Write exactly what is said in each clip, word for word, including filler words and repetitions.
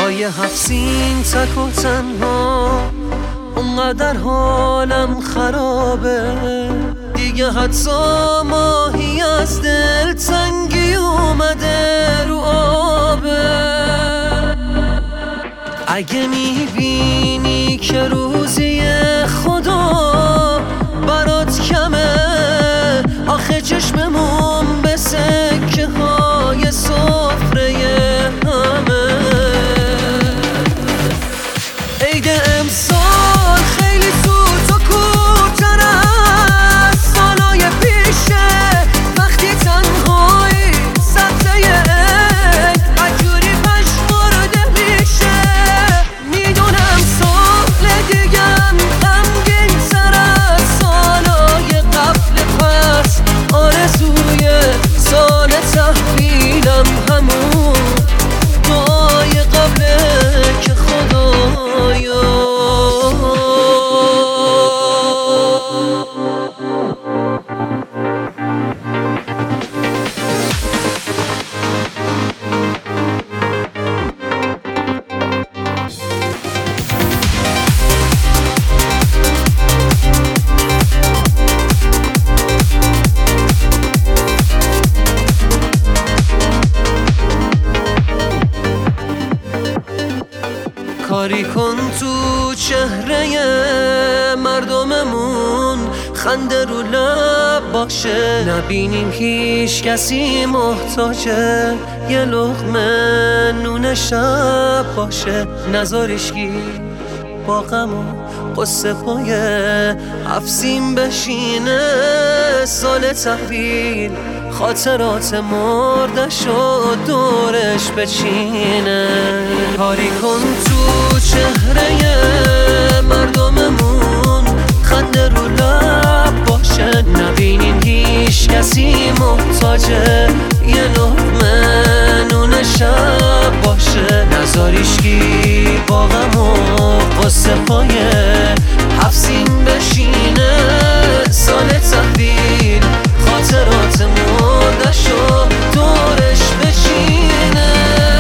پای هفسین تک و تنها، اونقدر حالم خرابه دیگه، حتی ماهی از دل تنگی اومده رو آبه. اگه میبینی که روزی خدا برات کمه، آخه چشممون به سکه های سفره همه. عید امسال خیلی سوت و کورتر از سالای پیشه، وقتی تنهایی سبزه عید عجوری پشمارده میشه. میدونم سال دیگم غمگین تر از سالای قبل، پس آرزوی سال تحویلم همون دعای قبله که خدایا کاری کن تو چهره مردممون، خنده رو لب باشه، نبینیم هیچ کسی محتاجه، یه لقمه نون شب باشه. نذاریشگی با غم و قصه پای هفسین بشینه، سال تحویل خاطرات مردش و دورش بچینه. کاری کن تو چهره مردممون، خنده رو لب باشه، نبینیم هیچ کسی محتاجه، یه لقمه نون شب باشه. نذاریشگی با غم و قصه پای هفسین بشینه، سال تحویل خاطرات مردش و دورش بچینه.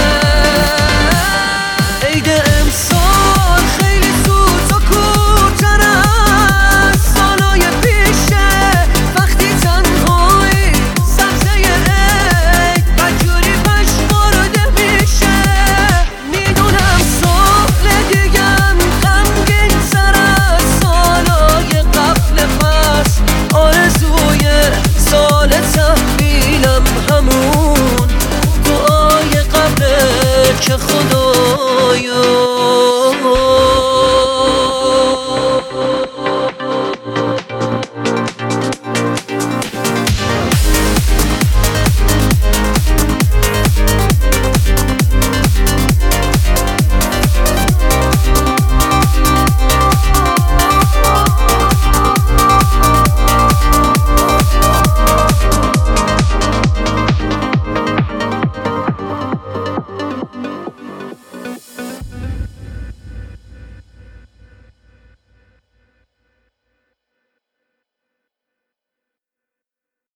عید امسال خیلی سوت و کورتر از سالای پیشه، وقتی تنهایی سبزه عید بدجوری پشمارده میشه. میدونم سال دیگم غمگین تر از سالای قبل، پس آرزوی سال تحویلم همون دعای قبله که خدایا